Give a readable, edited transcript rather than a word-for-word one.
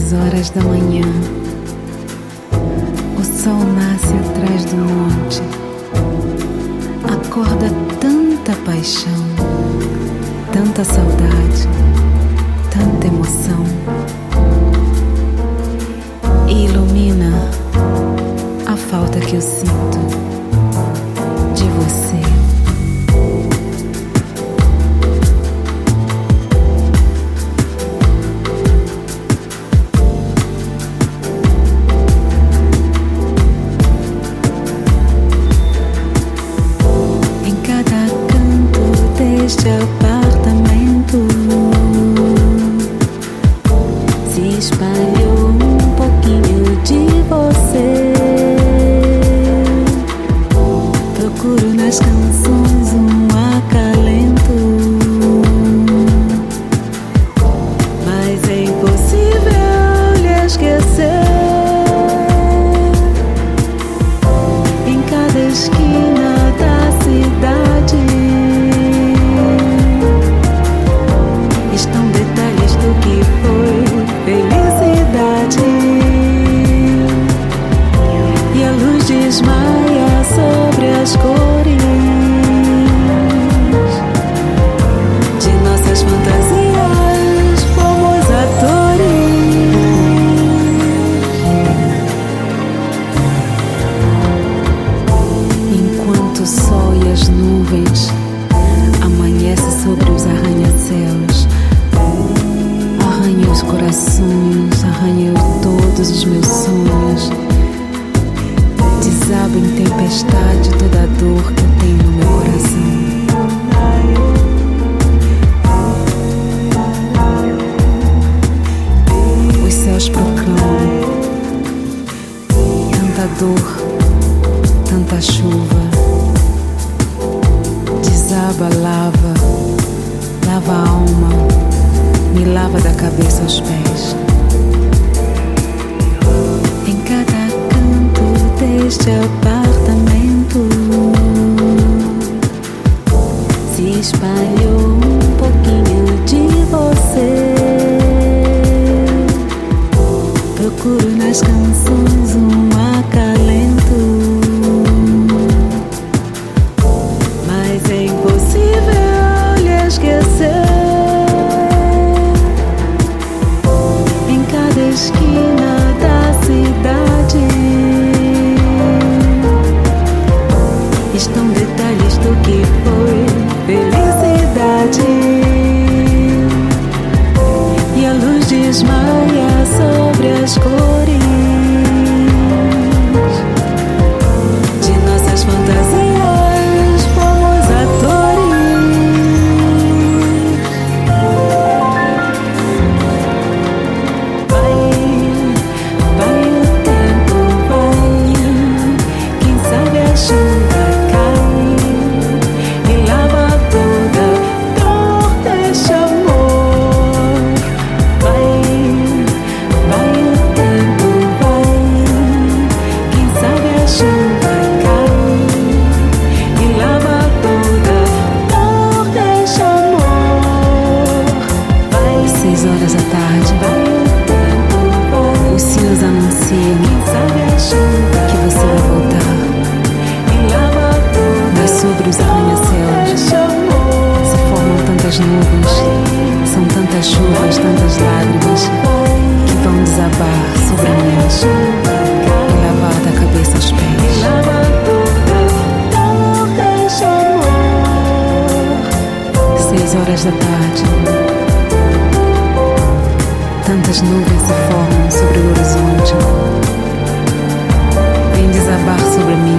6 horas da manhã, o sol nasce atrás do monte. Acorda tanta paixão, tanta saudade, tanta emoção. E ilumina a falta que eu sinto de você. Este apartamento se espalhou um pouquinho de você. Procuro nas canções um acalento, mas é impossível lhe esquecer. Em cada esquina da cidade estão detalhes do que foi felicidade, e a luz desmaia sobre as cores de nossas fantasias. Fomos atores. Enquanto o sol e as nuvens amanhecem sobre os arranha-céus, arranha os corações, arranha todos os meus sonhos. Desaba em tempestade toda a dor que eu tenho no meu coração. Os céus proclamam tanta dor, tanta chuva. Desaba, lava a alma, me lava da cabeça aos pés. Em cada canto deste apartamento se espalhou um pouquinho de você. Procuro nas canções um acalento, mas é impossível lhe esquecer. Esquina da cidade estão detalhes do que foi felicidade, e a luz desmaia sobre as cores de nossas fantasias. Fomos atores. São tantas chuvas, tantas lágrimas que vão desabar sobre mim e lavar da cabeça aos pés. 6 horas da tarde, tantas nuvens se formam sobre o horizonte, vêm desabar sobre mim